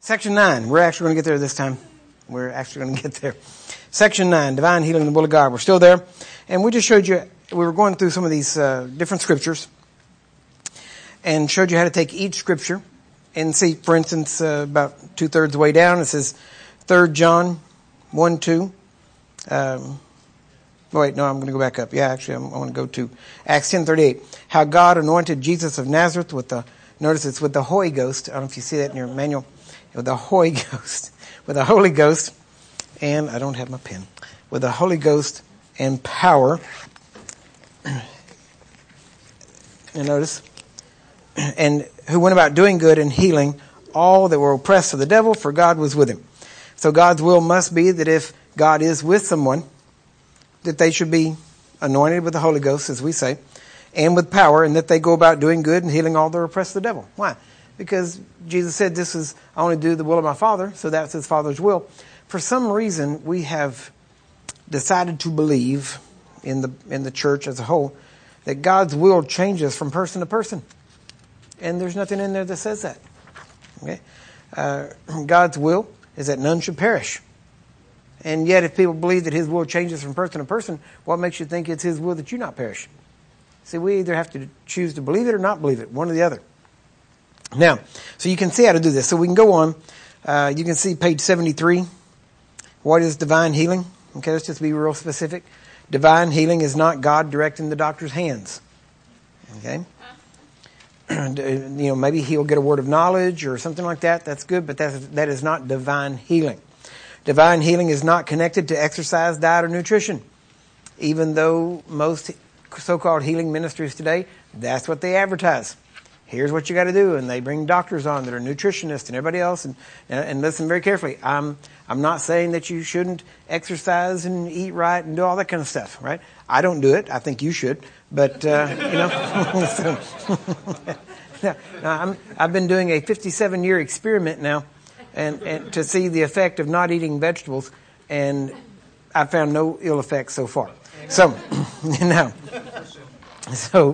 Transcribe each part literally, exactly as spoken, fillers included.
Section nine. We're actually going to get there this time. We're actually going to get there. Section nine, divine healing in the will of God. We're still there. And we just showed you, we were going through some of these uh, different scriptures and showed you how to take each scripture and see, for instance, uh, about two-thirds of the way down, it says Third John one two. Um, wait, no, I'm going to go back up. Yeah, actually, I'm, I want to go to Acts ten thirty-eight. How God anointed Jesus of Nazareth with the, notice it's with the Holy Ghost. I don't know if you see that in your manual. With the Holy Ghost. With the Holy Ghost. And I don't have my pen. With the Holy Ghost and power. And notice. And who went about doing good and healing all that were oppressed of the devil, for God was with him. So God's will must be that if God is with someone, that they should be anointed with the Holy Ghost, as we say, and with power, and that they go about doing good and healing all that are oppressed of the devil. Why? Because Jesus said, this is, I only do the will of my Father, so that's his Father's will. For some reason, we have decided to believe in the in the church as a whole that God's will changes from person to person. And there's nothing in there that says that. Okay? Uh, God's will is that none should perish. And yet, if people believe that his will changes from person to person, what makes you think it's his will that you not perish? See, we either have to choose to believe it or not believe it, one or the other. Now, so you can see how to do this. So we can go on. Uh, you can see page seventy-three. What is divine healing? Okay, let's just be real specific. Divine healing is not God directing the doctor's hands. Okay? You know, maybe he'll get a word of knowledge or something like that. That's good, but that's, that is not divine healing. Divine healing is not connected to exercise, diet, or nutrition. Even though most so-called healing ministries today, that's what they advertise. Here's what you got to do, and they bring doctors on that are nutritionists and everybody else. And, and listen very carefully. I'm I'm not saying that you shouldn't exercise and eat right and do all that kind of stuff, right? I don't do it. I think you should, but uh, you know. so, now, I'm, I've been doing a fifty-seven year experiment now, and, and to see the effect of not eating vegetables, and I found no ill effects so far. So now, so.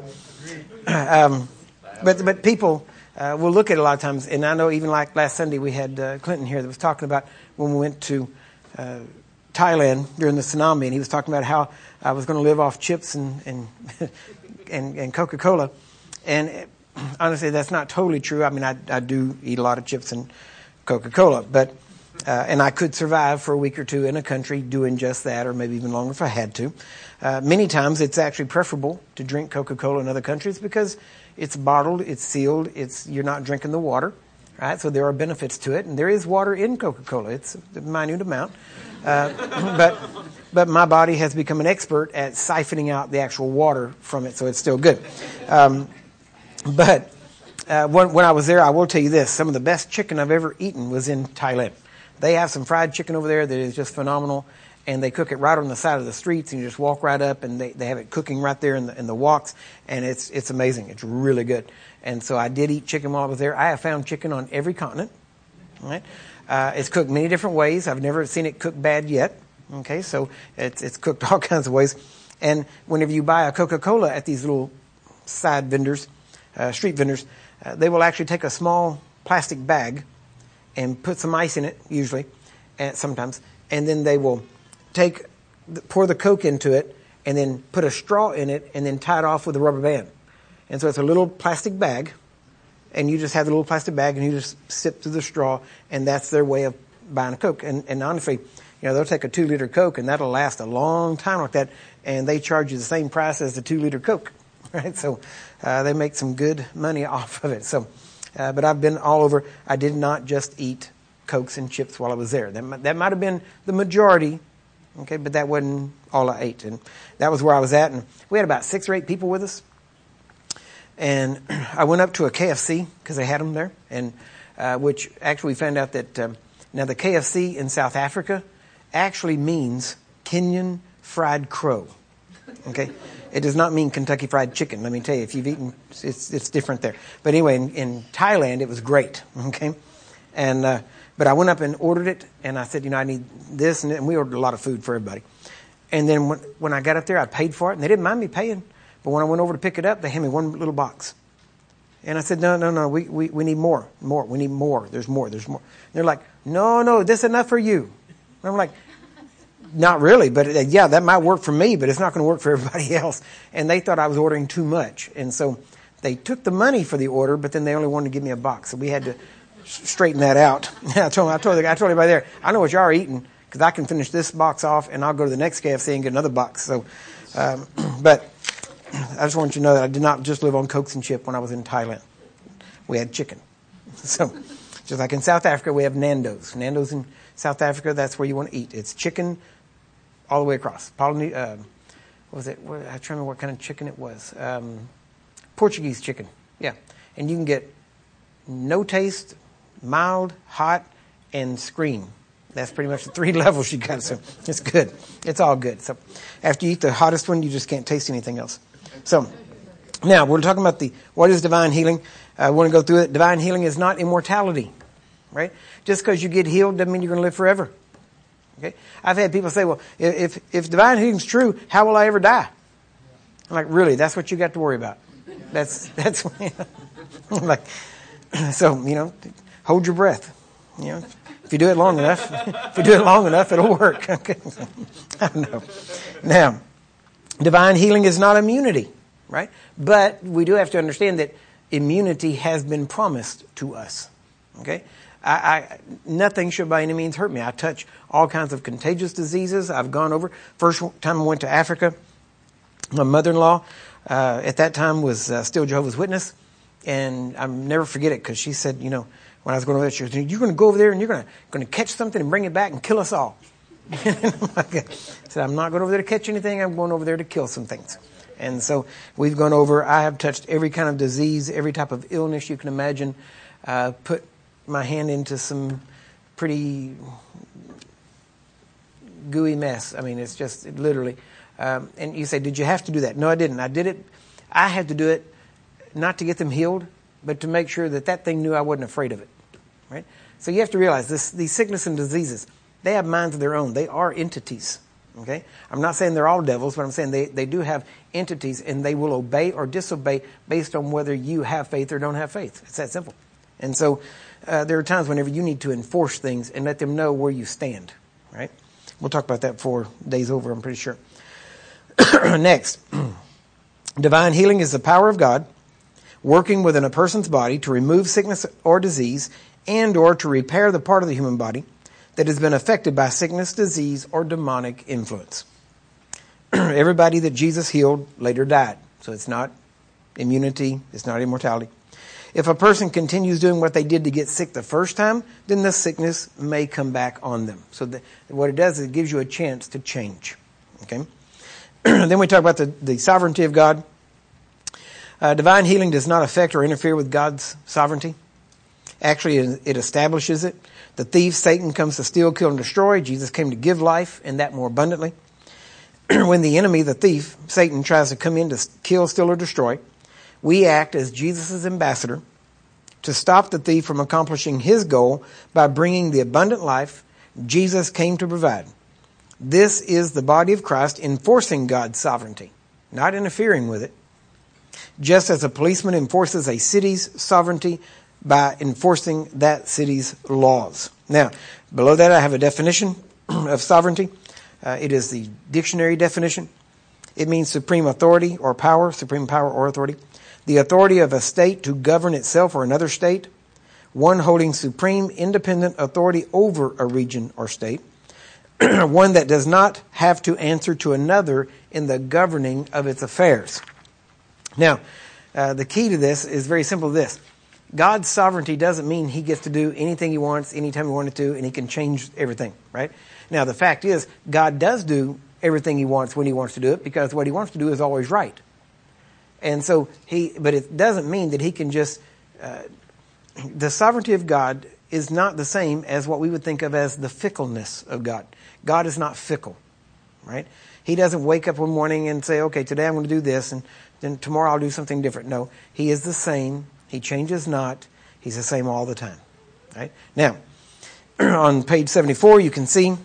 Um, But but people uh, will look at it a lot of times, and I know even like last Sunday we had uh, Clinton here that was talking about when we went to uh, Thailand during the tsunami, and he was talking about how I was going to live off chips and and and, and Coca-Cola, and honestly that's not totally true. I mean I I do eat a lot of chips and Coca-Cola, but uh, and I could survive for a week or two in a country doing just that, or maybe even longer if I had to. Uh, many times it's actually preferable to drink Coca-Cola in other countries because it's bottled, it's sealed, it's you're not drinking the water, right? So there are benefits to it, and there is water in Coca-Cola. It's a minute amount, uh, but but my body has become an expert at siphoning out the actual water from it, so it's still good. Um, but uh, when, when I was there, I will tell you this: some of the best chicken I've ever eaten was in Thailand. They have some fried chicken over there that is just phenomenal. And they cook it right on the side of the streets, and you just walk right up, and they, they have it cooking right there in the in the walks, and it's it's amazing. It's really good. And so I did eat chicken while I was there. I have found chicken on every continent. Right? Uh, it's cooked many different ways. I've never seen it cooked bad yet. Okay, so it's it's cooked all kinds of ways. And whenever you buy a Coca-Cola at these little side vendors, uh, street vendors, uh, they will actually take a small plastic bag and put some ice in it, usually, and sometimes, and then they will take, pour the Coke into it, and then put a straw in it, and then tie it off with a rubber band. And so it's a little plastic bag, and you just have the little plastic bag, and you just sip through the straw, and that's their way of buying a Coke. And, and honestly, you know, they'll take a two-liter Coke, and that'll last a long time like that, and they charge you the same price as the two-liter Coke, right? So uh, they make some good money off of it. So, uh, but I've been all over. I did not just eat Cokes and chips while I was there. That, that might have been the majority. Okay, but that wasn't all I ate. And that was where I was at. And we had about six or eight people with us. And I went up to a K F C because they had them there. And uh, which actually we found out that um, now the K F C in South Africa actually means Kenyan fried crow. Okay, it does not mean Kentucky Fried Chicken. Let me tell you, if you've eaten, it's it's different there. But anyway, in, in Thailand it was great. Okay, and. Uh, But I went up and ordered it, and I said, you know, I need this, and, and we ordered a lot of food for everybody. And then when, when I got up there, I paid for it, and they didn't mind me paying. But when I went over to pick it up, they handed me one little box. And I said, no, no, no, we, we, we need more, more. We need more. There's more, there's more. And they're like, no, no, this is enough for you. And I'm like, not really, but uh, yeah, that might work for me, but it's not going to work for everybody else. And they thought I was ordering too much. And so they took the money for the order, but then they only wanted to give me a box. So we had to straighten that out. I told I told, the, I told everybody there, I know what you are eating because I can finish this box off and I'll go to the next K F C and get another box. So, um, but I just want you to know that I did not just live on Cokes and chip when I was in Thailand. We had chicken. So just like in South Africa, we have Nando's. Nando's in South Africa, that's where you want to eat. It's chicken all the way across. Polyne- uh, what was it? What, I can't remember what kind of chicken it was. Um, Portuguese chicken. Yeah. And you can get no taste, mild, hot, and scream. That's pretty much the three levels you got. So it's good. It's all good. So after you eat the hottest one, you just can't taste anything else. So now we're talking about the what is divine healing. I uh, want to go through it. Divine healing is not immortality, right? Just because you get healed doesn't mean you're going to live forever. Okay. I've had people say, well, if if divine healing is true, how will I ever die? I'm like, really? That's what you got to worry about. That's that's you know, like so. You know, hold your breath. You know. If you do it long enough, if you do it long enough, it'll work. Okay. I don't know. Now, divine healing is not immunity, right? But we do have to understand that immunity has been promised to us. Okay? I, I nothing should by any means hurt me. I touch all kinds of contagious diseases. I've gone over. First time I went to Africa, my mother-in-law uh, at that time was uh, still Jehovah's Witness. And I'll never forget it because she said, you know, when I was going over there, she said, you're going to go over there and you're going to, going to catch something and bring it back and kill us all. I said, I'm not going over there to catch anything. I'm going over there to kill some things. And so we've gone over. I have touched every kind of disease, every type of illness you can imagine. Uh, put my hand into some pretty gooey mess. I mean, it's just it literally. Um, and you say, did you have to do that? No, I didn't. I did it. I had to do it not to get them healed, but to make sure that that thing knew I wasn't afraid of it. Right? So you have to realize this, these sickness and diseases, they have minds of their own. They are entities. Okay? I'm not saying they're all devils, but I'm saying they, they do have entities and they will obey or disobey based on whether you have faith or don't have faith. It's that simple. And so uh, there are times whenever you need to enforce things and let them know where you stand. Right? We'll talk about that before day's over, I'm pretty sure. Next. Divine healing is the power of God working within a person's body to remove sickness or disease and or to repair the part of the human body that has been affected by sickness, disease, or demonic influence. Everybody that Jesus healed later died. So it's not immunity. It's not immortality. If a person continues doing what they did to get sick the first time, then the sickness may come back on them. So the, what it does is it gives you a chance to change. Okay. Then we talk about the, the sovereignty of God. Uh, divine healing does not affect or interfere with God's sovereignty. Actually, it establishes it. The thief, Satan, comes to steal, kill, and destroy. Jesus came to give life, and that more abundantly. When the enemy, the thief, Satan, tries to come in to kill, steal, or destroy, we act as Jesus' ambassador to stop the thief from accomplishing his goal by bringing the abundant life Jesus came to provide. This is the body of Christ enforcing God's sovereignty, not interfering with it. Just as a policeman enforces a city's sovereignty by enforcing that city's laws. Now, below that I have a definition of sovereignty. Uh, it is the dictionary definition. It means supreme authority or power, supreme power or authority. The authority of a state to govern itself or another state. One holding supreme independent authority over a region or state. One that does not have to answer to another in the governing of its affairs. Now, uh, the key to this is very simple this. God's sovereignty doesn't mean he gets to do anything he wants, anytime he wanted to, and he can change everything, right? Now, the fact is, God does do everything he wants when he wants to do it, because what he wants to do is always right. And so he, but it doesn't mean that he can just, uh, the sovereignty of God is not the same as what we would think of as the fickleness of God. God is not fickle, right? He doesn't wake up one morning and say, okay, today I'm going to do this, and then tomorrow I'll do something different. No, he is the same. He changes not. He's the same all the time, right? Now, on page seventy-four, you can see,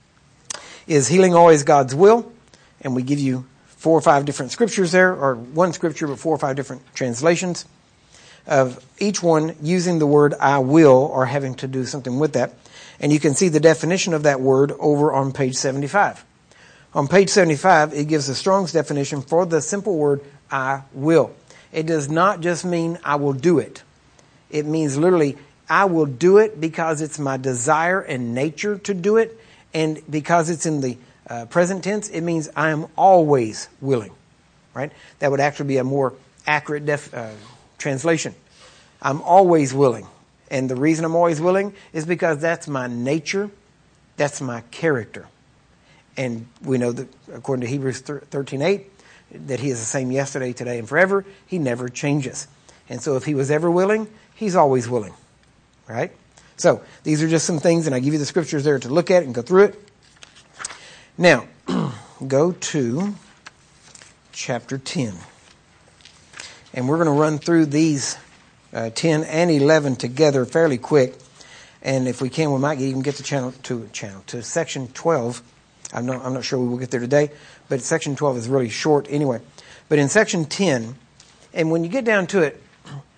is healing always God's will? And we give you four or five different scriptures there, or one scripture but four or five different translations. of each one using the word I will or having to do something with that. And you can see the definition of that word over on page seventy-five. On page seventy-five, it gives the Strong's definition for the simple word I will. It does not just mean I will do it. It means literally I will do it because it's my desire and nature to do it. And because it's in the uh, present tense, it means I am always willing. Right? That would actually be a more accurate def, uh, translation. I'm always willing. And the reason I'm always willing is because that's my nature. That's my character. And we know that according to Hebrews thirteen eight, that he is the same yesterday, today, and forever. He never changes. And so if he was ever willing, he's always willing. Right? So these are just some things, and I give you the scriptures there to look at and go through it. Now, go to chapter ten. And we're going to run through these uh, ten and eleven together fairly quick. And if we can, we might even get to channel to channel to section twelve. I'm not I'm not sure we will get there today, but section twelve is really short anyway. But in section ten, and when you get down to it,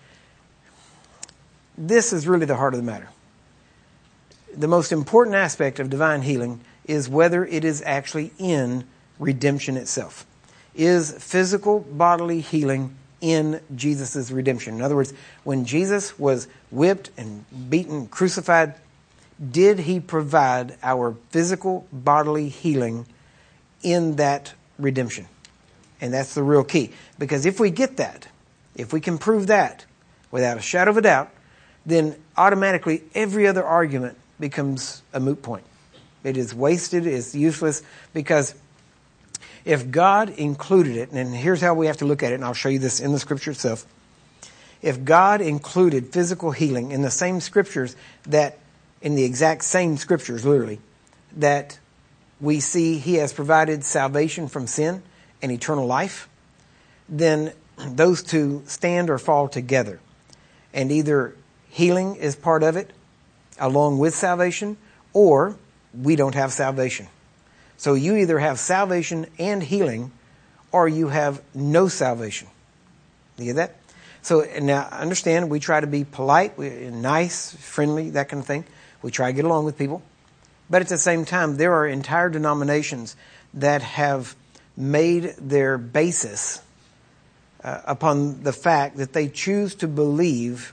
this is really the heart of the matter. The most important aspect of divine healing is whether it is actually in redemption itself. Is physical bodily healing in Jesus' redemption? In other words, when Jesus was whipped and beaten, crucified, did he provide our physical bodily healing in that redemption? And that's the real key. Because if we get that, if we can prove that without a shadow of a doubt, then automatically every other argument becomes a moot point. It is wasted, it's useless, because if God included it, and here's how we have to look at it, and I'll show you this in the scripture itself. If God included physical healing in the same scriptures that, in the exact same scriptures, literally, that we see he has provided salvation from sin and eternal life, then those two stand or fall together. And either healing is part of it, along with salvation, or we don't have salvation. So you either have salvation and healing, or you have no salvation. You get that? So now understand, we try to be polite, nice, friendly, that kind of thing. We try to get along with people. But at the same time, there are entire denominations that have made their basis uh, upon the fact that they choose to believe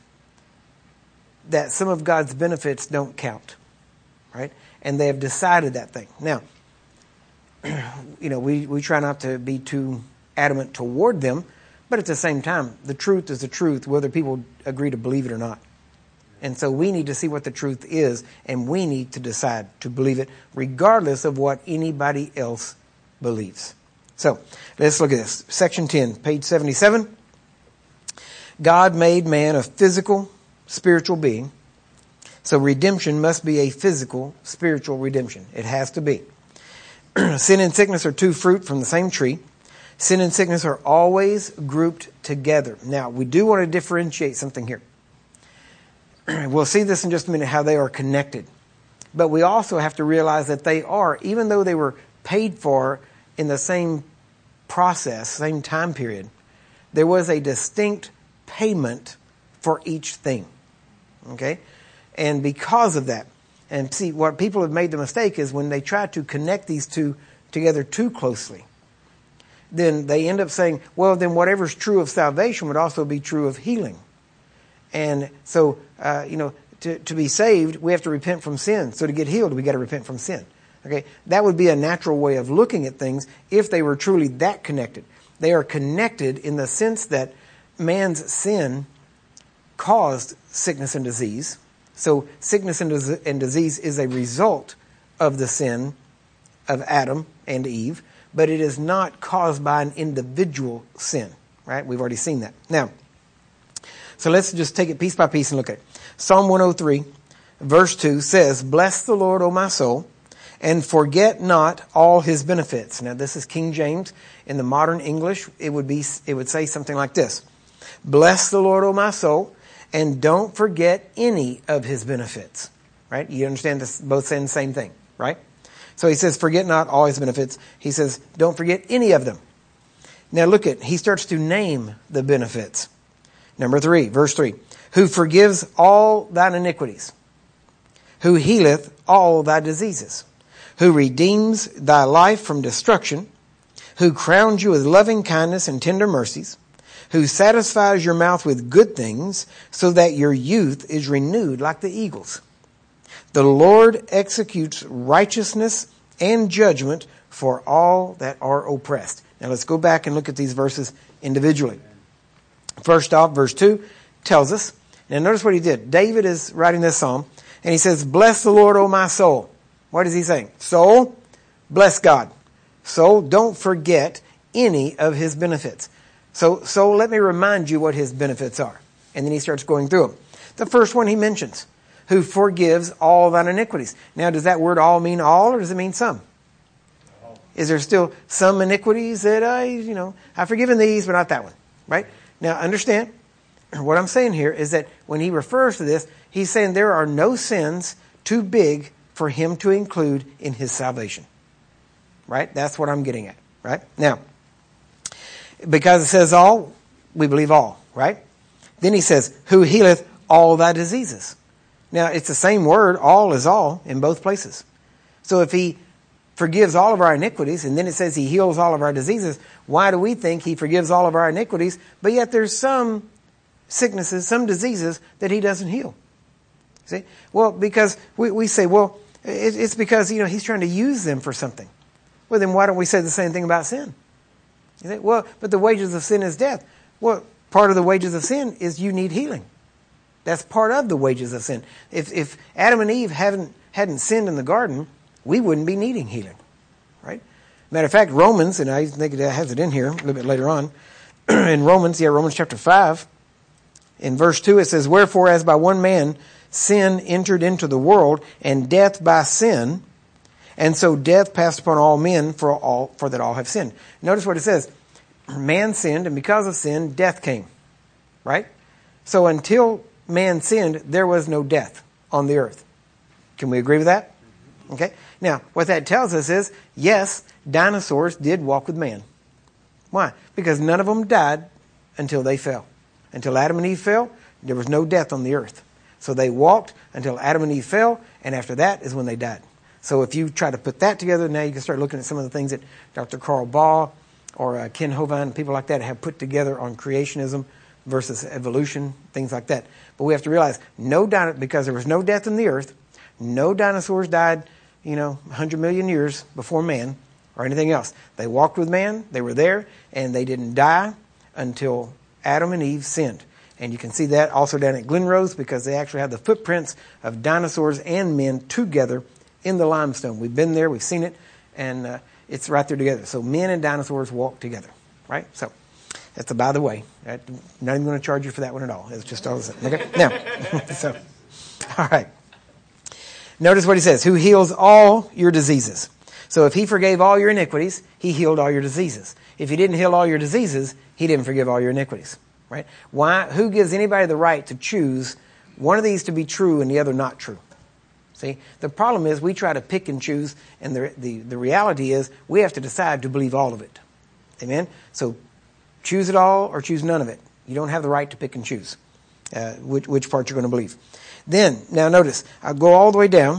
that some of God's benefits don't count. Right? And they have decided that thing. Now, you know, we, we try not to be too adamant toward them, but at the same time, the truth is the truth, whether people agree to believe it or not. And so we need to see what the truth is, and we need to decide to believe it, regardless of what anybody else believes. So, let's look at this. Section ten, page seventy-seven. God made man a physical, spiritual being. So redemption must be a physical, spiritual redemption. It has to be. Sin and sickness are two fruit from the same tree. Sin and sickness are always grouped together. Now, we do want to differentiate something here. We'll see this in just a minute, how they are connected. But we also have to realize that they are, even though they were paid for in the same process, same time period, there was a distinct payment for each thing. Okay? And because of that, and see, what people have made the mistake is when they try to connect these two together too closely, then they end up saying, well, then whatever's true of salvation would also be true of healing. And so, uh, you know, to, to be saved, we have to repent from sin. So to get healed, we got to repent from sin. Okay, that would be a natural way of looking at things if they were truly that connected. They are connected in the sense that man's sin caused sickness and disease. So sickness and, dis- and disease is a result of the sin of Adam and Eve, but it is not caused by an individual sin, right? We've already seen that. Now, so let's just take it piece by piece and look at it. Psalm one oh three, verse two says, "Bless the Lord, O my soul, and forget not all his benefits." Now, this is King James. In the modern English, it would be, it would say something like this: "Bless the Lord, O my soul, and don't forget any of his benefits." Right? You understand this? Both saying the same thing, right? So he says, "Forget not all his benefits." He says, "Don't forget any of them." Now look at, he starts to name the benefits. Number three, verse three. Who forgives all thine iniquities, who healeth all thy diseases, who redeems thy life from destruction, who crowns you with loving kindness and tender mercies, who satisfies your mouth with good things, so that your youth is renewed like the eagles. The Lord executes righteousness and judgment for all that are oppressed. Now let's go back and look at these verses individually. First off, verse two tells us, now notice what he did. David is writing this psalm, and he says, bless the Lord, O my soul. What is he saying? Soul, bless God. Soul, don't forget any of his benefits. So, so let me remind you what his benefits are. And then he starts going through them. The first one he mentions, who forgives all thine iniquities. Now, does that word all mean all, or does it mean some? Is there still some iniquities that I, you know, I've forgiven these, but not that one, right? Now, understand, what I'm saying here is that when he refers to this, he's saying there are no sins too big for him to include in his salvation, right? That's what I'm getting at, right? Now, because it says all, we believe all, right? Then he says, who healeth all thy diseases. Now, it's the same word, all is all, in both places. So if he forgives all of our iniquities, and then it says he heals all of our diseases, why do we think he forgives all of our iniquities, but yet there's some sicknesses, some diseases that he doesn't heal? See? Well, because we, we say, well, it, it's because, you know, he's trying to use them for something. Well, then why don't we say the same thing about sin? You say, well, but the wages of sin is death. Well, part of the wages of sin is you need healing. That's part of the wages of sin. If if Adam and Eve hadn't hadn't sinned in the garden, we wouldn't be needing healing, right? Matter of fact, Romans, and I think it has it in here a little bit later on, in Romans, yeah, Romans chapter five, in verse two, it says, wherefore as by one man sin entered into the world, and death by sin, and so death passed upon all men, for all for that all have sinned. Notice what it says. Man sinned, and because of sin, death came. Right? So until man sinned, there was no death on the earth. Can we agree with that? Okay. Now, what that tells us is, yes, dinosaurs did walk with man. Why? Because none of them died until they fell. Until Adam and Eve fell, there was no death on the earth. So they walked until Adam and Eve fell, and after that is when they died. So if you try to put that together, now you can start looking at some of the things that Doctor Carl Baugh or uh, Ken Hovind, people like that, have put together on creationism versus evolution, things like that. But we have to realize, no dino- because there was no death in the earth, no dinosaurs died, you know, one hundred million years before man or anything else. They walked with man, they were there, and they didn't die until Adam and Eve sinned. And you can see that also down at Glenrose, because they actually have the footprints of dinosaurs and men together in the limestone. We've been there, we've seen it, and uh, it's right there together. So men and dinosaurs walk together, right? So that's a by the way. I'm not even going to charge you for that one at all. It's just all the same. Okay? Now, so, all right. Notice what he says, who heals all your diseases. So if he forgave all your iniquities, he healed all your diseases. If he didn't heal all your diseases, he didn't forgive all your iniquities, right? Why? Who gives anybody the right to choose one of these to be true and the other not true? See, the problem is we try to pick and choose, and the, the, the reality is we have to decide to believe all of it. Amen? So choose it all or choose none of it. You don't have the right to pick and choose uh, which, which part you're going to believe. Then, now notice, I'll go all the way down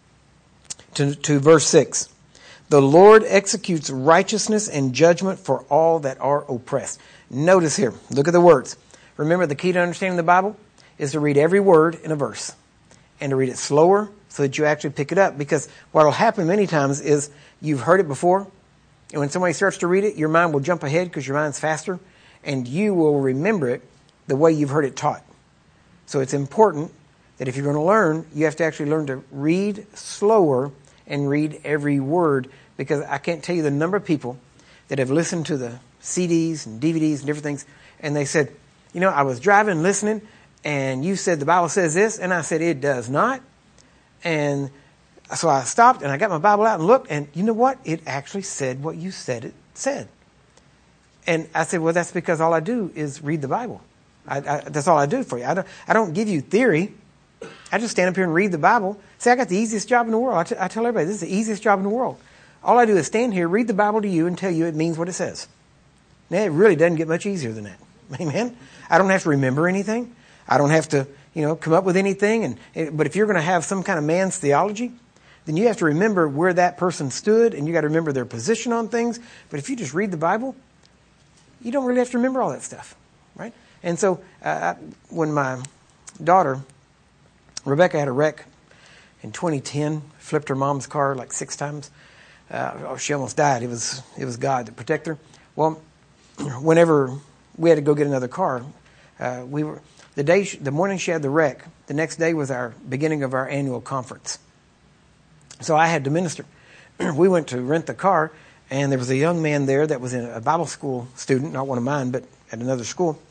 to, to verse six. The Lord executes righteousness and judgment for all that are oppressed. Notice here, look at the words. Remember, the key to understanding the Bible is to read every word in a verse and to read it slower so that you actually pick it up. Because what will happen many times is you've heard it before, and when somebody starts to read it, your mind will jump ahead because your mind's faster, and you will remember it the way you've heard it taught. So it's important that if you're going to learn, you have to actually learn to read slower and read every word, because I can't tell you the number of people that have listened to the C Ds and D V Ds and different things, and they said, you know, I was driving, listening, and you said the Bible says this, and I said it does not. And so I stopped, and I got my Bible out and looked, and you know what? It actually said what you said it said. And I said, well, that's because all I do is read the Bible. I, I, that's all I do for you. I don't, I don't give you theory. I just stand up here and read the Bible. See, I got the easiest job in the world. I, t- I tell everybody, this is the easiest job in the world. All I do is stand here, read the Bible to you, and tell you it means what it says. Now, it really doesn't get much easier than that. Amen. I don't have to remember anything. I don't have to, you know, come up with anything. And but if you're going to have some kind of man's theology, then you have to remember where that person stood, and you got to remember their position on things. But if you just read the Bible, you don't really have to remember all that stuff, right? And so uh, when my daughter, Rebecca, had a wreck in twenty ten, flipped her mom's car like six times. Uh, oh, she almost died. It was it was God that protected her. Well, whenever we had to go get another car, uh, we were the day she, the morning she had the wreck. The next day was our beginning of our annual conference. So I had to minister. We went to rent the car, and there was a young man there that was in a Bible school student, not one of mine, but at another school.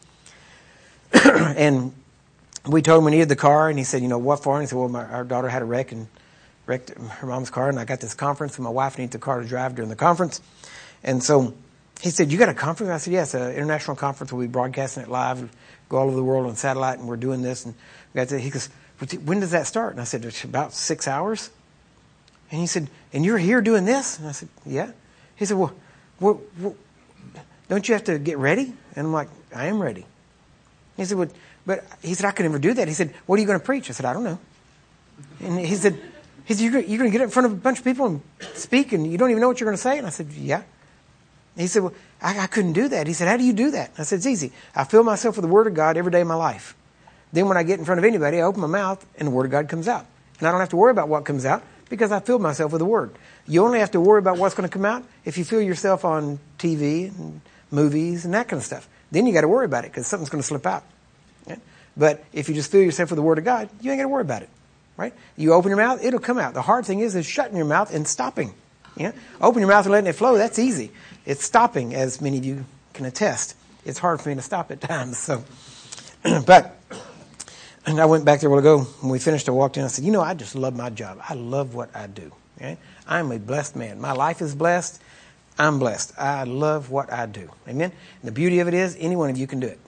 And we told him we needed the car, and he said, you know, what for? And he said, well, my, our daughter had a wreck and wrecked her mom's car, and I got this conference, and my wife needs the car to drive during the conference. And so he said, you got a conference? I said, yes, an international conference. We'll be broadcasting it live, go all over the world on satellite, and we're doing this. And we got to, he goes, when does that start? And I said, it's about six hours. And he said, and you're here doing this? And I said, yeah. He said, well, well, well don't you have to get ready? And I'm like, I am ready. He said, well, but he said, I could never do that. He said, what are you going to preach? I said, I don't know. And he said, he said, you're, you're going to get up in front of a bunch of people and speak, and you don't even know what you're going to say? And I said, yeah. He said, well, I, I couldn't do that. He said, how do you do that? I said, it's easy. I fill myself with the Word of God every day of my life. Then when I get in front of anybody, I open my mouth, and the Word of God comes out. And I don't have to worry about what comes out because I filled myself with the Word. You only have to worry about what's going to come out if you fill yourself on T V and movies and that kind of stuff. Then you got to worry about it because something's going to slip out. Okay? But if you just fill yourself with the Word of God, you ain't got to worry about it. Right? You open your mouth, it'll come out. The hard thing is, is shutting your mouth and stopping. You know? Open your mouth and letting it flow, that's easy. It's stopping, as many of you can attest. It's hard for me to stop at times. So, but, and I went back there a while ago. When we finished, I walked in, I said, you know, I just love my job. I love what I do. Okay? I'm a blessed man. My life is blessed. I'm blessed. I love what I do. Amen? And the beauty of it is, any one of you can do it.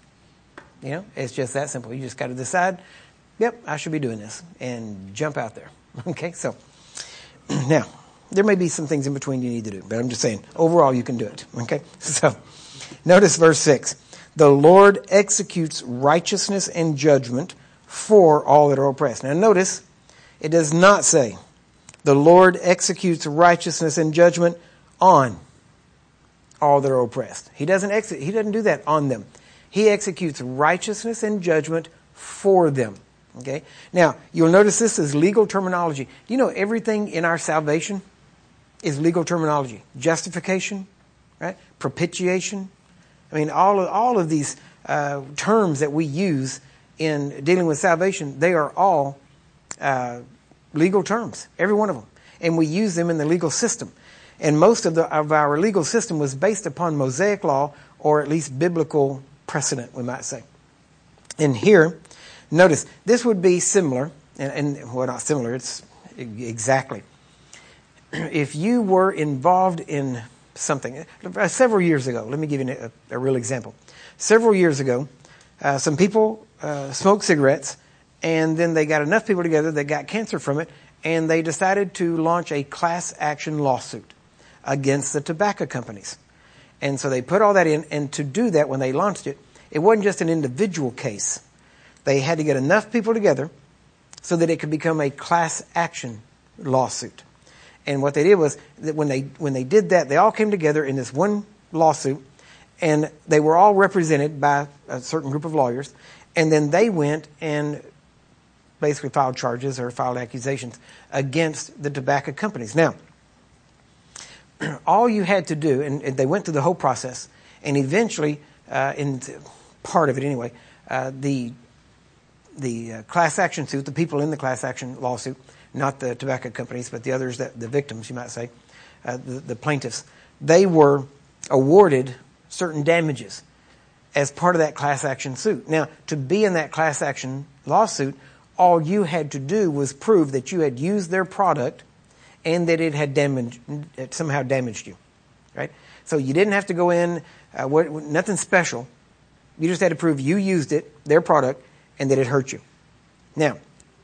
You know, it's just that simple. You just got to decide, yep, I should be doing this, and jump out there. Okay, so now there may be some things in between you need to do, but I'm just saying overall you can do it. Okay, so notice verse six: the Lord executes righteousness and judgment for all that are oppressed. Now notice it does not say the Lord executes righteousness and judgment on all that are oppressed. He doesn't ex- he doesn't do that on them. He executes righteousness and judgment for them. Okay. Now, you'll notice this is legal terminology. You know, everything in our salvation is legal terminology. Justification, right? Propitiation. I mean, all of, all of these uh, terms that we use in dealing with salvation, they are all uh, legal terms, every one of them. And we use them in the legal system. And most of, the, of our legal system was based upon Mosaic law, or at least biblical precedent, we might say. And here, notice, this would be similar, and, and well, not similar, it's exactly. If you were involved in something, uh, several years ago, let me give you a, a real example. Several years ago, uh, some people uh, smoked cigarettes, and then they got enough people together that got cancer from it, and they decided to launch a class action lawsuit against the tobacco companies. And so they put all that in, and to do that, when they launched it, it wasn't just an individual case. They had to get enough people together so that it could become a class action lawsuit. And what they did was that when they when they did that, they all came together in this one lawsuit, and they were all represented by a certain group of lawyers. And then they went and basically filed charges or filed accusations against the tobacco companies. Now, all you had to do, and, and they went through the whole process, and eventually, uh, in part of it anyway, uh, the the uh, class action suit, the people in the class action lawsuit, not the tobacco companies, but the others, that the victims, you might say, uh, the, the plaintiffs, they were awarded certain damages as part of that class action suit. Now, to be in that class action lawsuit, all you had to do was prove that you had used their product and that it had damaged, it somehow damaged you, right? So you didn't have to go in, uh, what, nothing special. You just had to prove you used it, their product, and that it hurt you. Now,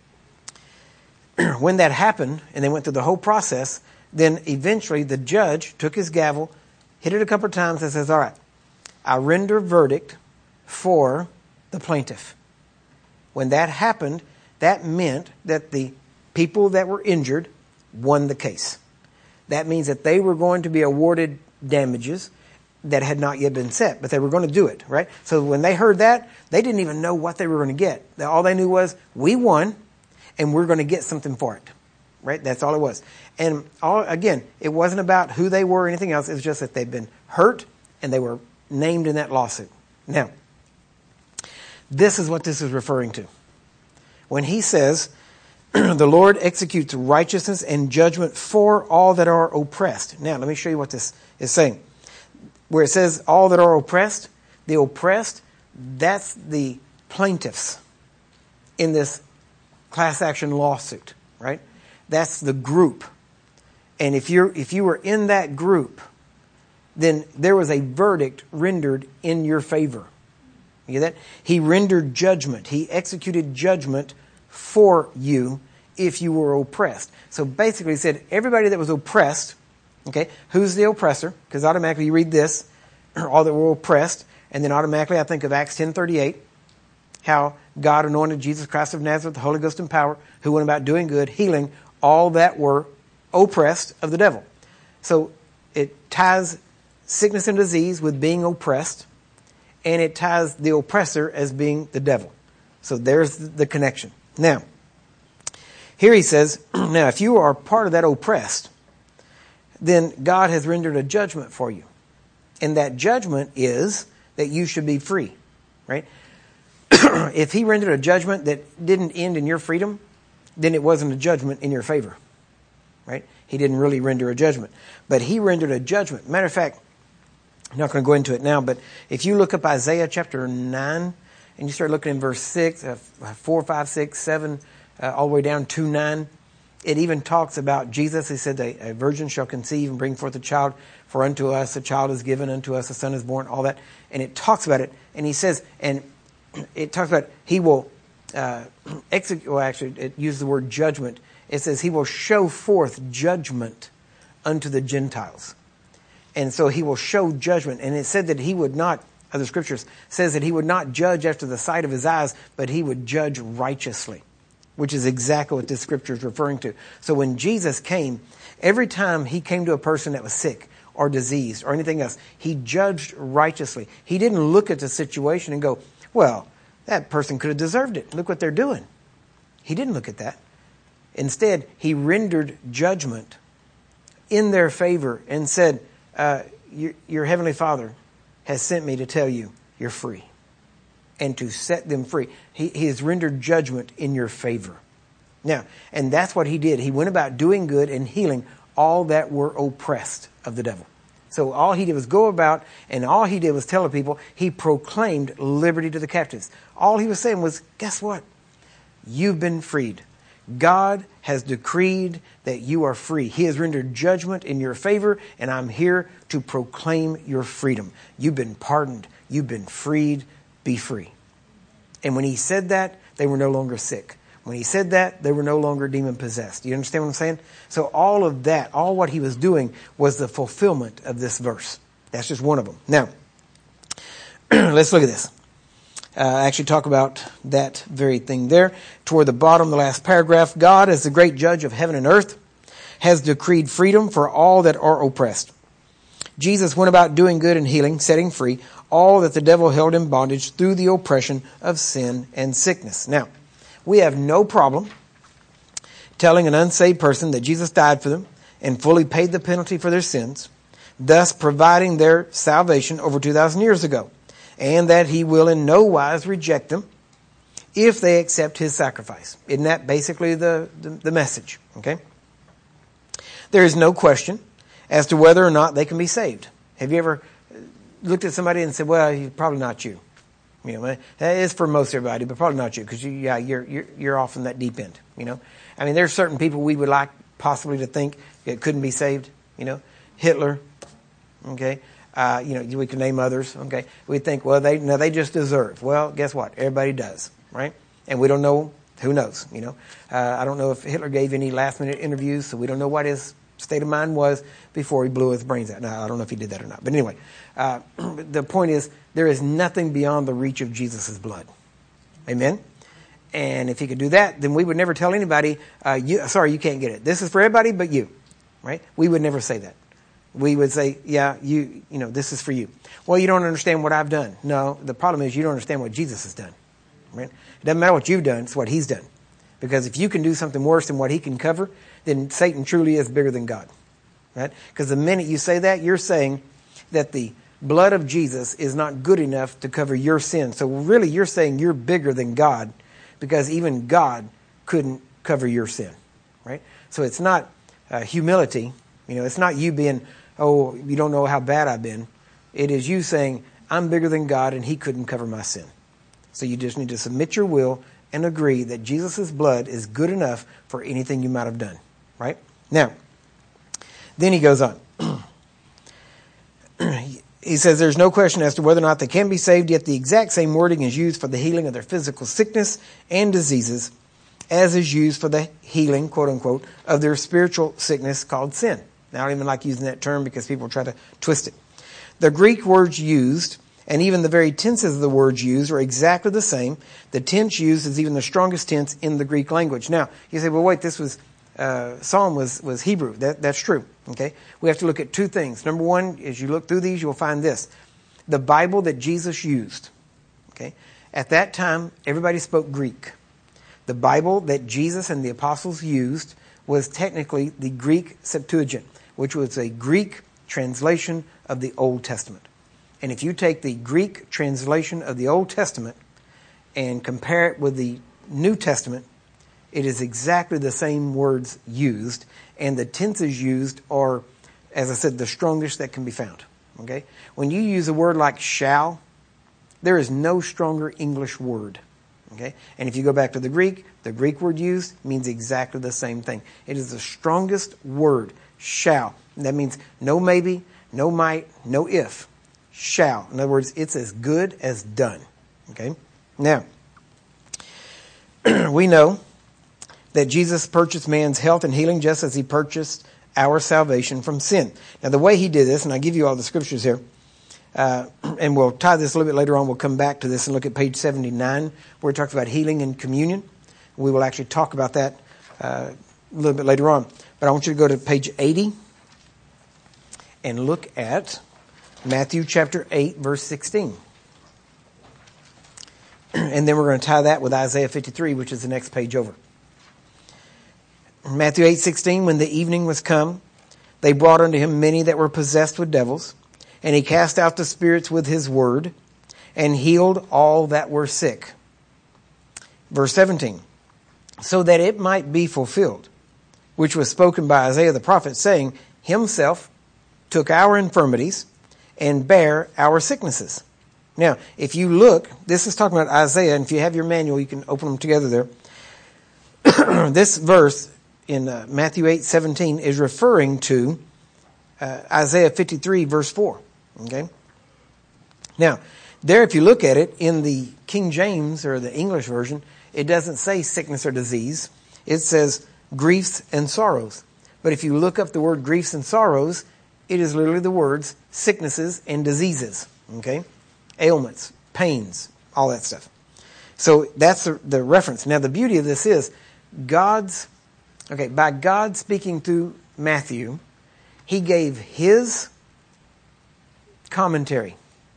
when that happened, and they went through the whole process, then eventually the judge took his gavel, hit it a couple of times, and says, all right, I render verdict for the plaintiff. When that happened, that meant that the people that were injured won the case. That means that they were going to be awarded damages that had not yet been set, but they were going to do it, right? So when they heard that, they didn't even know what they were going to get. All they knew was, we won, and we're going to get something for it, right? That's all it was. And all, again, it wasn't about who they were or anything else. It was just that they'd been hurt, and they were named in that lawsuit. Now, this is what this is referring to. When he says, the Lord executes righteousness and judgment for all that are oppressed. Now, let me show you what this is saying. Where it says all that are oppressed, the oppressed, that's the plaintiffs in this class action lawsuit, right? That's the group. And if you're if you were in that group, then there was a verdict rendered in your favor. You get that? He rendered judgment. He executed judgment for you if you were oppressed. So basically he said everybody that was oppressed, okay, who's the oppressor? Because automatically you read this, all that were oppressed, and then automatically I think of Acts ten thirty-eight, how God anointed Jesus Christ of Nazareth, the Holy Ghost and power, who went about doing good, healing all that were oppressed of the devil. So it ties sickness and disease with being oppressed, and it ties the oppressor as being the devil. So there's the connection. Now, here he says, now if you are part of that oppressed, then God has rendered a judgment for you. And that judgment is that you should be free, right? If he rendered a judgment that didn't end in your freedom, then it wasn't a judgment in your favor, right? He didn't really render a judgment. But he rendered a judgment. Matter of fact, I'm not going to go into it now, but if you look up Isaiah chapter nine, and you start looking in verse six, uh, four, five, six, seven, uh, all the way down to nine, it even talks about Jesus. He said, a, a virgin shall conceive and bring forth a child, for unto us a child is given, unto us a son is born, all that. And it talks about it. And he says, and it talks about he will uh, execute, well actually it uses the word judgment. It says he will show forth judgment unto the Gentiles. And so he will show judgment. And it said that he would not, other scriptures says that he would not judge after the sight of his eyes, but he would judge righteously, which is exactly what this scripture is referring to. So when Jesus came, every time he came to a person that was sick or diseased or anything else, he judged righteously. He didn't look at the situation and go, well, that person could have deserved it. Look what they're doing. He didn't look at that. Instead, he rendered judgment in their favor and said, uh, your, your heavenly Father has sent me to tell you you're free and to set them free. He, he has rendered judgment in your favor. Now, and that's what he did. He went about doing good and healing all that were oppressed of the devil. So all he did was go about, and all he did was tell the people, he proclaimed liberty to the captives. All he was saying was, guess what? You've been freed. God has decreed that you are free. He has rendered judgment in your favor, and I'm here to proclaim your freedom. You've been pardoned. You've been freed. Be free. And when he said that, they were no longer sick. When he said that, they were no longer demon possessed. Do you understand what I'm saying? So all of that, all what he was doing was the fulfillment of this verse. That's just one of them. Now, let's look at this. Uh, actually talk about that very thing there. Toward the bottom, the last paragraph. God, as the great judge of heaven and earth, has decreed freedom for all that are oppressed. Jesus went about doing good and healing, setting free all that the devil held in bondage through the oppression of sin and sickness. Now, we have no problem telling an unsaved person that Jesus died for them and fully paid the penalty for their sins, thus providing their salvation over two thousand years ago, and that he will in no wise reject them if they accept his sacrifice. Isn't that basically the, the, the message? Okay. There is no question as to whether or not they can be saved. Have you ever looked at somebody and said, well, probably not you? You know, that is for most everybody, but probably not you, because you, yeah, you're, you're, you're off in that deep end, you know. I mean, there's certain people we would like possibly to think that couldn't be saved, you know. Hitler, okay. Uh, you know, we can name others, okay. We think, well, they, no, they just deserve. Well, guess what? Everybody does, right? And we don't know, who knows, you know. Uh, I don't know if Hitler gave any last minute interviews, so we don't know what his state of mind was before he blew his brains out. Now, I don't know if he did that or not. But anyway, uh, the point is, there is nothing beyond the reach of Jesus' blood. Amen? And if he could do that, then we would never tell anybody, uh, you, sorry, you can't get it. This is for everybody but you. Right? We would never say that. We would say, yeah, you, you know, this is for you. Well, you don't understand what I've done. No, the problem is you don't understand what Jesus has done. Right? It doesn't matter what you've done, it's what he's done. Because if you can do something worse than what he can cover, then Satan truly is bigger than God. Right? Because the minute you say that, you're saying that the blood of Jesus is not good enough to cover your sin. So really you're saying you're bigger than God because even God couldn't cover your sin. Right? So it's not uh, humility. You know, it's not you being, oh, you don't know how bad I've been. It is you saying, I'm bigger than God and he couldn't cover my sin. So you just need to submit your will and agree that Jesus' blood is good enough for anything you might have done. Right? Now, then he goes on. He says there's no question as to whether or not they can be saved, yet the exact same wording is used for the healing of their physical sickness and diseases as is used for the healing, quote unquote, of their spiritual sickness called sin. Now, I don't even like using that term because people try to twist it. The Greek words used, and even the very tenses of the words used, are exactly the same. The tense used is even the strongest tense in the Greek language. Now, you say, well, wait, this was, uh, Psalm was, was Hebrew. That, that's true. Okay. We have to look at two things. Number one, as you look through these, you'll find this. The Bible that Jesus used. Okay. At that time, everybody spoke Greek. The Bible that Jesus and the apostles used was technically the Greek Septuagint, which was a Greek translation of the Old Testament. And if you take the Greek translation of the Old Testament and compare it with the New Testament, it is exactly the same words used, and the tenses used are, as I said, the strongest that can be found. Okay? When you use a word like shall, there is no stronger English word. Okay? And if you go back to the Greek, the Greek word used means exactly the same thing. It is the strongest word, shall. And that means no maybe, no might, no if. Shall. In other words, it's as good as done. Okay? Now, we know that Jesus purchased man's health and healing just as he purchased our salvation from sin. Now, the way he did this, and I'll give you all the scriptures here, uh, and we'll tie this a little bit later on. We'll come back to this and look at page seventy-nine, where it talks about healing and communion. We will actually talk about that uh, a little bit later on. But I want you to go to page eighty and look at Matthew chapter eight, verse sixteen. And then we're going to tie that with Isaiah fifty-three, which is the next page over. Matthew eight sixteen, when the evening was come, they brought unto him many that were possessed with devils, and he cast out the spirits with his word, and healed all that were sick. Verse seventeen, so that it might be fulfilled, which was spoken by Isaiah the prophet, saying, himself took our infirmities and bare our sicknesses. Now, if you look, this is talking about Isaiah, and if you have your manual, you can open them together there. This verse in uh, Matthew eight seventeen is referring to uh, Isaiah fifty-three, verse four. Okay? Now, there, if you look at it, in the King James, or the English version, it doesn't say sickness or disease. It says griefs and sorrows. But if you look up the word griefs and sorrows, it is literally the words sicknesses and diseases. Okay? Ailments, pains, all that stuff. So that's the, the reference. Now, the beauty of this is God's, okay, by God speaking through Matthew, he gave his commentary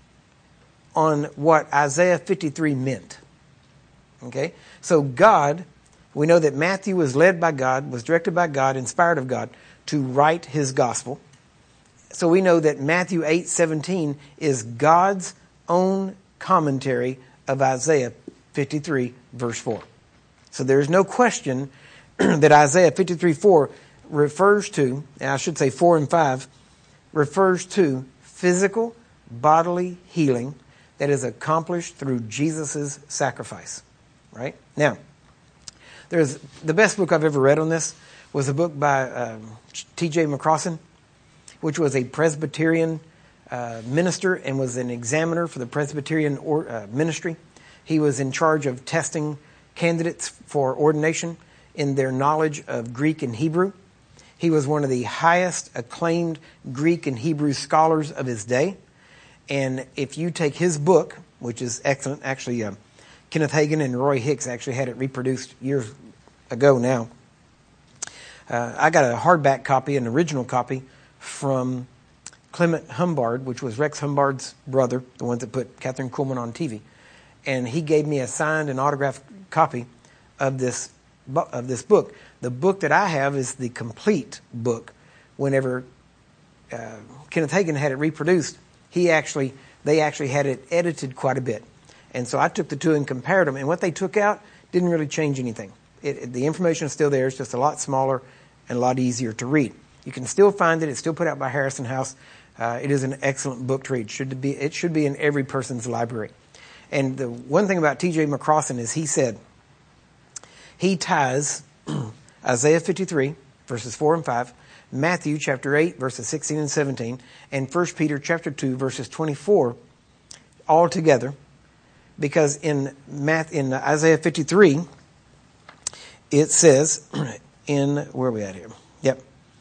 on what Isaiah fifty-three meant. Okay? So God, we know that Matthew was led by God, was directed by God, inspired of God to write his gospel. So we know that Matthew eight seventeen is God's own commentary of Isaiah fifty-three, verse four. So there is no question that Isaiah fifty-three, four refers to, and I should say four and five, refers to physical, bodily healing that is accomplished through Jesus' sacrifice. Right? Now, there's the best book I've ever read on this was a book by um, T J McCrossan, which was a Presbyterian uh, minister and was an examiner for the Presbyterian or, uh, ministry. He was in charge of testing candidates for ordination in their knowledge of Greek and Hebrew. He was one of the highest acclaimed Greek and Hebrew scholars of his day. And if you take his book, which is excellent, actually uh, Kenneth Hagin and Roy Hicks actually had it reproduced years ago now. Uh, I got a hardback copy, an original copy, from Clement Humbard, which was Rex Humbard's brother, the one that put Catherine Kuhlman on T V. And he gave me a signed and autographed copy of this of this book. The book that I have is the complete book. Whenever uh, Kenneth Hagin had it reproduced, he actually they actually had it edited quite a bit. And so I took the two and compared them, and what they took out didn't really change anything. It, it, the information is still there. It's just a lot smaller and a lot easier to read. You can still find it. It's still put out by Harrison House. Uh, it is an excellent book to read. Should be, it should be in every person's library. And the one thing about T J McCrossan is he said he ties Isaiah fifty-three, verses four and five, Matthew chapter eight, verses sixteen and seventeen, and First Peter chapter two, verses twenty-four, all together. Because in Math, in Isaiah fifty-three, it says in, where are we at here? Yep.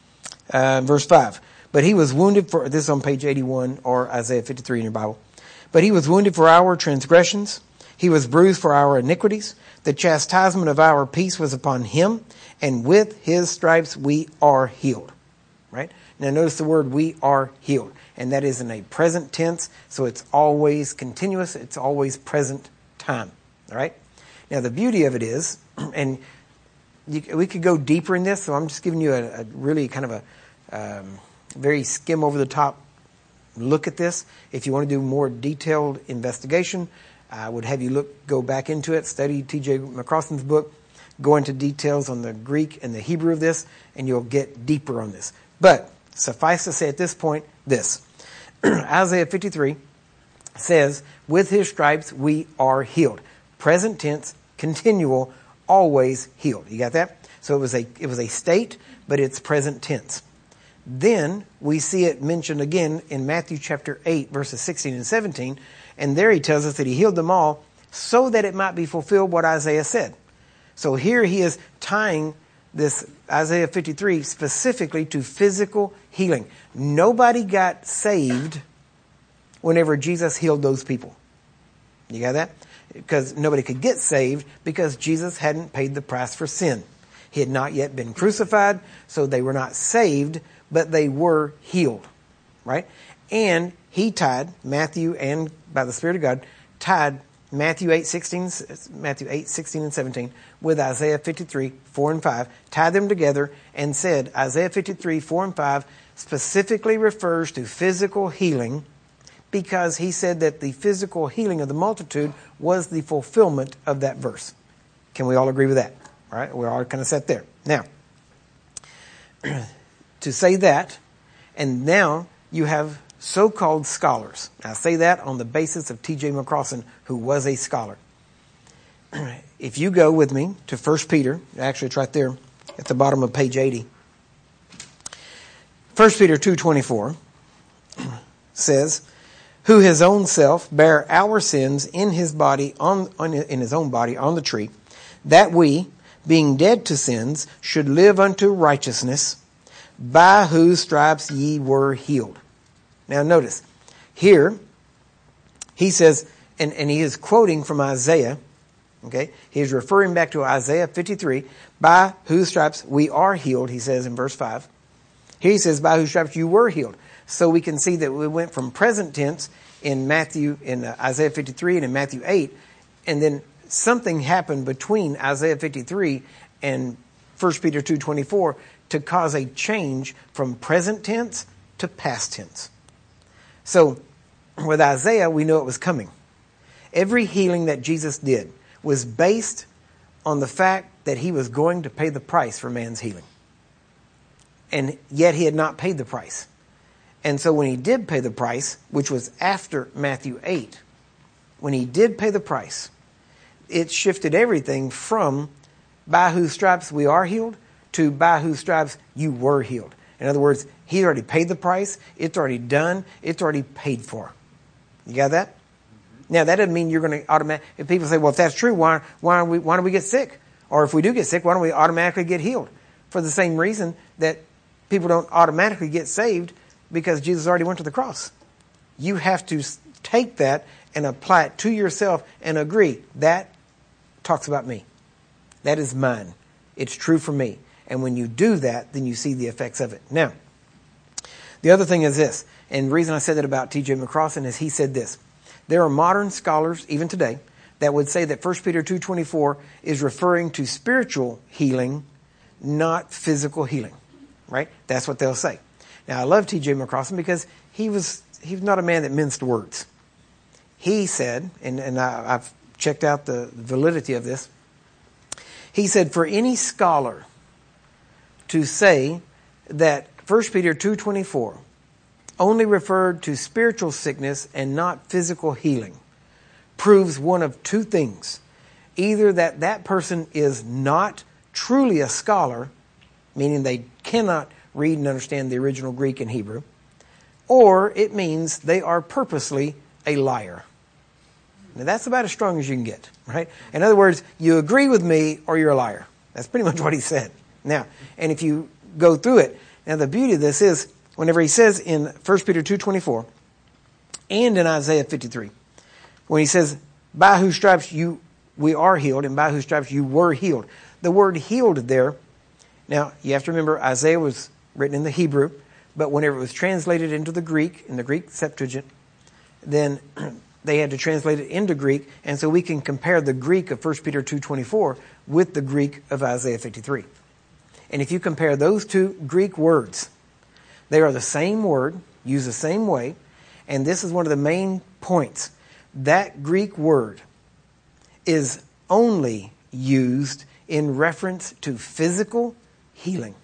Uh, verse five. But he was wounded for, this is on page eighty-one or Isaiah fifty-three in your Bible. But he was wounded for our transgressions. He was bruised for our iniquities. The chastisement of our peace was upon him. And with his stripes we are healed. Right? Now notice the word we are healed. And that is in a present tense. So it's always continuous. It's always present time. All right? Now the beauty of it is, and you, we could go deeper in this. So I'm just giving you a, a really kind of a um, very skim over the top look at this. If you want to do more detailed investigation, I would have you look, go back into it, study T J McCrossan's book, go into details on the Greek and the Hebrew of this, and you'll get deeper on this. But suffice to say at this point, this. Isaiah fifty-three says, with his stripes we are healed. Present tense, continual, always healed. You got that? So it was a, it was a state, but it's present tense. Then we see it mentioned again in Matthew chapter eight, verses sixteen and seventeen. And there he tells us that he healed them all so that it might be fulfilled what Isaiah said. So here he is tying this Isaiah fifty-three specifically to physical healing. Nobody got saved whenever Jesus healed those people. You got that? Because nobody could get saved because Jesus hadn't paid the price for sin. He had not yet been crucified, so they were not saved, but they were healed, right? And he tied Matthew, and by the Spirit of God, tied Matthew eight, sixteen, Matthew eight, sixteen and seventeen with Isaiah fifty-three, four and five, tied them together and said Isaiah fifty-three, four and five specifically refers to physical healing because he said that the physical healing of the multitude was the fulfillment of that verse. Can we all agree with that? All right, we're all kind of set there. Now, to say that, and now you have so-called scholars. I say that on the basis of T J McCrossan, who was a scholar. If you go with me to First Peter, actually it's right there at the bottom of page eighty. First Peter two twenty-four says, who his own self bare our sins in his body, on, on in his own body on the tree, that we, being dead to sins, should live unto righteousness, by whose stripes ye were healed. Now notice, here, he says, and, and he is quoting from Isaiah, okay? He is referring back to Isaiah fifty-three, by whose stripes we are healed, he says in verse five. Here he says, by whose stripes you were healed. So we can see that we went from present tense in Matthew, in Isaiah fifty-three and in Matthew eight, and then something happened between Isaiah fifty-three and First Peter two twenty-four to cause a change from present tense to past tense. So with Isaiah, we know it was coming. Every healing that Jesus did was based on the fact that he was going to pay the price for man's healing. And yet he had not paid the price. And so when he did pay the price, which was after Matthew eight, when he did pay the price, it shifted everything from by whose stripes we are healed to by whose stripes you were healed. In other words, he already paid the price. It's already done. It's already paid for. You got that? Mm-hmm. Now, that doesn't mean you're going to automatically, if people say, well, if that's true, why, why, are we, why do we get sick? Or if we do get sick, why don't we automatically get healed? For the same reason that people don't automatically get saved because Jesus already went to the cross. You have to take that and apply it to yourself and agree, that talks about me. That is mine. It's true for me. And when you do that, then you see the effects of it. Now, the other thing is this, and the reason I said that about T J McCrossan is he said this. There are modern scholars, even today, that would say that First Peter two twenty-four is referring to spiritual healing, not physical healing. Right? That's what they'll say. Now, I love T J McCrossan because he was he was not a man that minced words. He said, and, and I, I've checked out the validity of this, he said, for any scholar to say that First Peter two twenty-four only referred to spiritual sickness and not physical healing proves one of two things. Either that that person is not truly a scholar, meaning they cannot read and understand the original Greek and Hebrew, or it means they are purposely a liar. Now that's about as strong as you can get, right? In other words, you agree with me or you're a liar. That's pretty much what he said. Now, and if you go through it, now the beauty of this is, whenever he says in First Peter two twenty-four and in Isaiah fifty-three, when he says, by whose stripes you we are healed and by whose stripes you were healed. The word healed there, now you have to remember Isaiah was written in the Hebrew, but whenever it was translated into the Greek, in the Greek Septuagint, then they had to translate it into Greek, and so we can compare the Greek of First Peter two twenty-four with the Greek of Isaiah fifty-three. And if you compare those two Greek words, they are the same word, used the same way, and this is one of the main points. That Greek word is only used in reference to physical healing.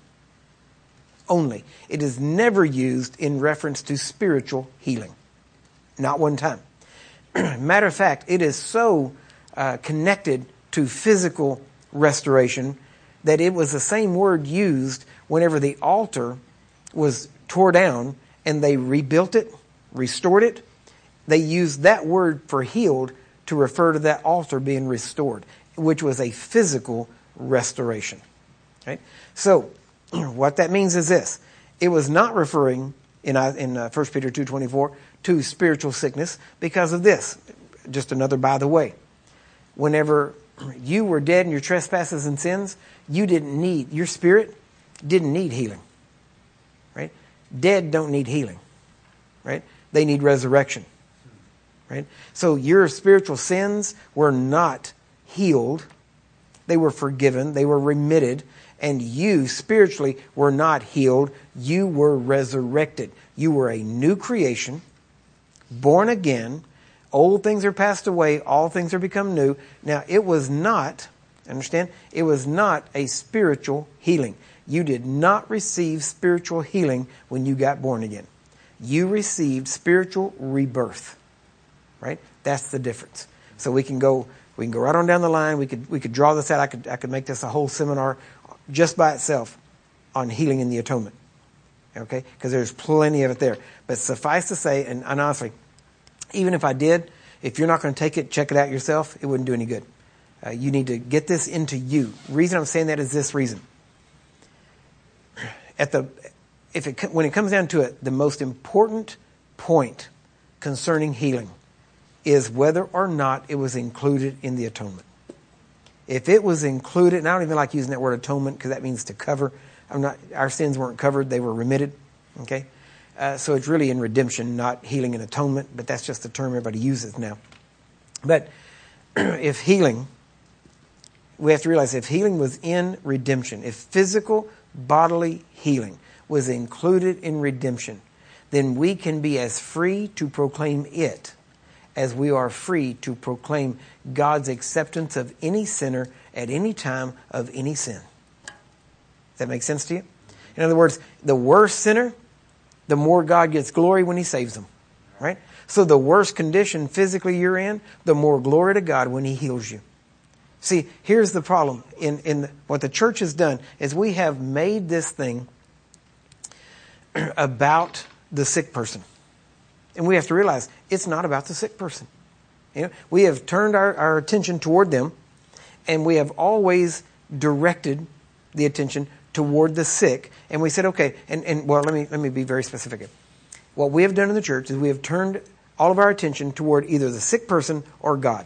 Only. It is never used in reference to spiritual healing. Not one time. Matter of fact, it is so uh, connected to physical restoration that it was the same word used whenever the altar was tore down and they rebuilt it, restored it. They used that word for healed to refer to that altar being restored, which was a physical restoration. Right? So, what that means is this. It was not referring in, in uh, First Peter two twenty-four to spiritual sickness because of this. Just another by the way. Whenever you were dead in your trespasses and sins, you didn't need, your spirit didn't need healing. Right? Dead don't need healing. Right? They need resurrection. Right? So your spiritual sins were not healed. They were forgiven. They were remitted. And you spiritually were not healed. You were resurrected. You were a new creation, born again. Old things are passed away. All things are become new. Now, it was not, understand, it was not a spiritual healing. You did not receive spiritual healing when you got born again. You received spiritual rebirth. Right? That's the difference. So we can go, we can go right on down the line. We could, we could draw this out. I could, I could make this a whole seminar just by itself on healing in the atonement. Okay? Because there's plenty of it there. But suffice to say, and, and honestly, even if I did, if you're not going to take it, check it out yourself, it wouldn't do any good. Uh, you need to get this into you. The reason I'm saying that is this reason. At the, if it, when it comes down to it, the most important point concerning healing is whether or not it was included in the atonement. If it was included, and I don't even like using that word atonement because that means to cover. I'm not. Our sins weren't covered; they were remitted. Okay, uh, so it's really in redemption, not healing and atonement. But that's just the term everybody uses now. But if healing, we have to realize if healing was in redemption, if physical bodily healing was included in redemption, then we can be as free to proclaim it as we are free to proclaim God's acceptance of any sinner at any time of any sin. Does that make sense to you? In other words, the worse sinner, the more God gets glory when he saves them. Right? So the worse condition physically you're in, the more glory to God when he heals you. See, here's the problem. In, in what the church has done is we have made this thing about the sick person. And we have to realize it's not about the sick person. You know, we have turned our, our attention toward them, and we have always directed the attention toward the sick. And we said, okay, and, and well, let me, let me be very specific. What we have done in the church is we have turned all of our attention toward either the sick person or God.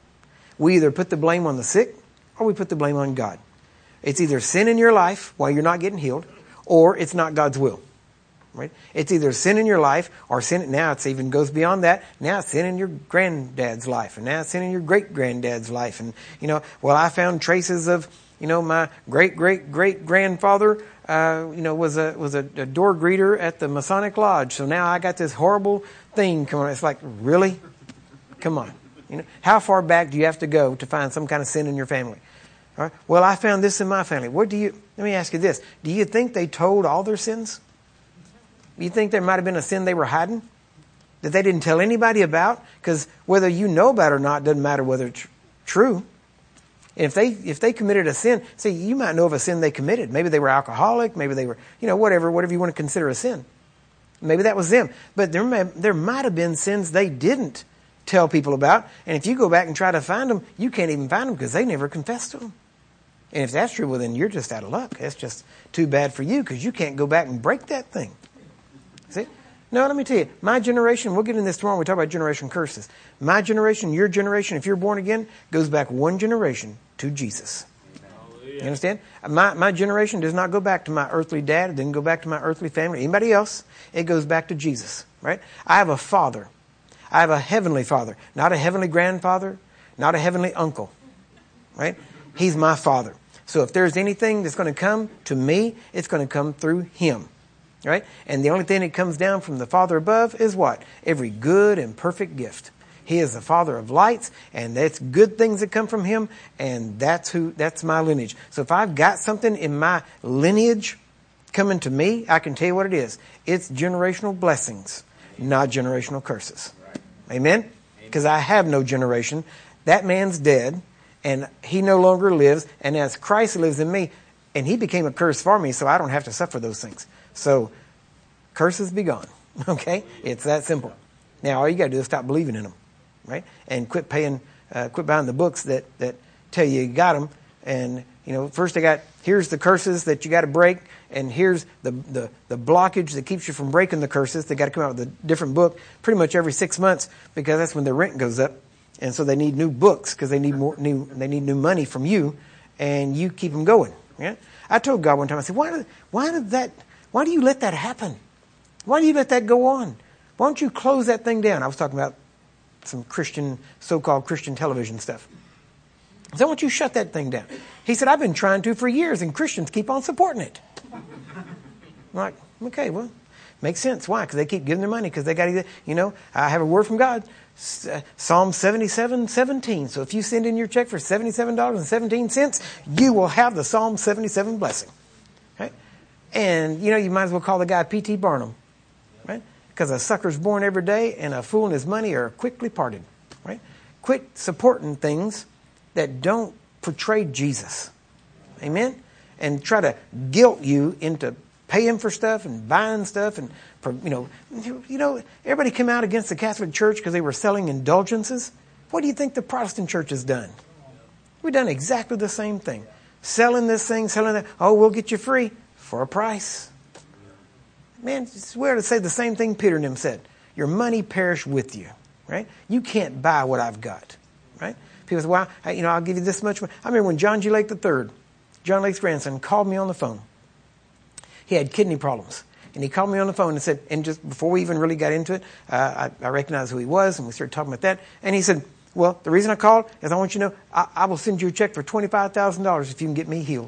We either put the blame on the sick or we put the blame on God. It's either sin in your life while you're not getting healed, or it's not God's will. Right? It's either sin in your life or sin. Now it even goes beyond that. Now it's sin in your granddad's life, and now it's sin in your great granddad's life. And you know, well, I found traces of, you know, my great great great grandfather, uh, you know, was a was a, a door greeter at the Masonic Lodge. So now I got this horrible thing coming. It's like, really? Come on. You know, how far back do you have to go to find some kind of sin in your family? All right. Well, I found this in my family. What do you? Let me ask you this: do you think they told all their sins? You think there might have been a sin they were hiding that they didn't tell anybody about? Because whether you know about it or not doesn't matter whether it's true. And if they if they committed a sin, see, you might know of a sin they committed. Maybe they were alcoholic. Maybe they were, you know, whatever, whatever you want to consider a sin. Maybe that was them. But there may, there might have been sins they didn't tell people about. And if you go back and try to find them, you can't even find them because they never confessed to them. And if that's true, well, then you're just out of luck. That's just too bad for you because you can't go back and break that thing. See? No, let me tell you, my generation, we'll get into this tomorrow when we talk about generation curses. My generation, your generation, if you're born again, goes back one generation to Jesus. You understand? My, my generation does not go back to my earthly dad. It didn't go back to my earthly family. Anybody else? It goes back to Jesus, right? I have a father. I have a heavenly father, not a heavenly grandfather, not a heavenly uncle, right? He's my father. So if there's anything that's going to come to me, it's going to come through him. Right? And the only thing that comes down from the Father above is what? Every good and perfect gift. He is the Father of lights, and that's good things that come from him, and that's who, that's my lineage. So if I've got something in my lineage coming to me, I can tell you what it is. It's generational blessings, not generational curses. Amen? Because I have no generation. That man's dead, and he no longer lives, and as Christ lives in me, and he became a curse for me, so I don't have to suffer those things. So, curses be gone. Okay? It's that simple. Now, all you got to do is stop believing in them. Right? And quit paying, uh, quit buying the books that, that tell you you got them. And, you know, first I got, here's the curses that you got to break. And here's the, the, the blockage that keeps you from breaking the curses. They got to come out with a different book pretty much every six months because that's when their rent goes up. And so they need new books because they need more new, they need new money from you. And you keep them going. Yeah? I told God one time, I said, why did, why did that, Why do you let that happen? Why do you let that go on? Why don't you close that thing down? I was talking about some Christian, so-called Christian television stuff. I said, why don't you shut that thing down? He said, I've been trying to for years, and Christians keep on supporting it. I'm like, okay, well, makes sense. Why? Because they keep giving their money, because they got to, you know, I have a word from God. Psalm seventy-seven seventeen. So if you send in your check for seventy-seven dollars and seventeen cents, you will have the Psalm seventy-seven blessing. Okay? And, you know, you might as well call the guy P T Barnum, right? Because a sucker's born every day and a fool and his money are quickly parted, right? Quit supporting things that don't portray Jesus. Amen? And try to guilt you into paying for stuff and buying stuff. And, you know, you know, everybody came out against the Catholic Church because they were selling indulgences. What do you think the Protestant Church has done? We've done exactly the same thing. Selling this thing, selling that. Oh, we'll get you free. For a price. Man, it's weird to say the same thing Peter and him said. Your money perish with you, right? You can't buy what I've got, right? People say, well, I, you know, I'll give you this much money. I remember when John G. Lake the third, John Lake's grandson, called me on the phone. He had kidney problems. And he called me on the phone and said, and just before we even really got into it, uh, I, I recognized who he was, and we started talking about that. And he said, well, the reason I called is I want you to know, I, I will send you a check for twenty-five thousand dollars if you can get me healed.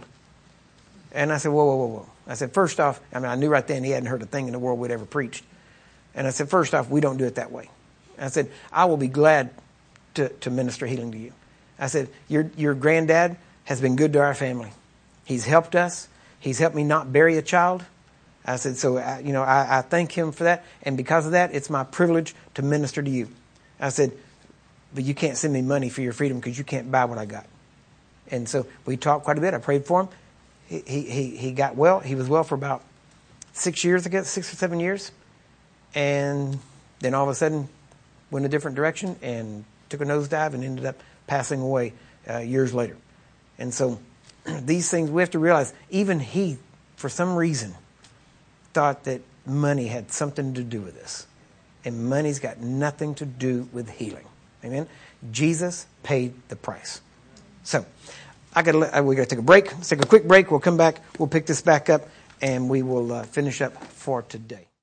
And I said, whoa, whoa, whoa, whoa. I said, first off, I mean, I knew right then he hadn't heard a thing in the world we'd ever preached. And I said, first off, we don't do it that way. I said, I will be glad to, to minister healing to you. I said, your, your granddad has been good to our family. He's helped us. He's helped me not bury a child. I said, so, I, you know, I, I thank him for that. And because of that, it's my privilege to minister to you. I said, but you can't send me money for your freedom because you can't buy what I got. And so we talked quite a bit. I prayed for him. He, he, he got well. He was well for about six years, I guess, six or seven years. And then all of a sudden went a different direction and took a nosedive and ended up passing away uh, years later. And so these things, we have to realize, even he for some reason, thought that money had something to do with this. And money's got nothing to do with healing. Amen? Jesus paid the price. So, I gotta, we got to take a break. Let's take a quick break. We'll come back. We'll pick this back up, and we will uh, finish up for today.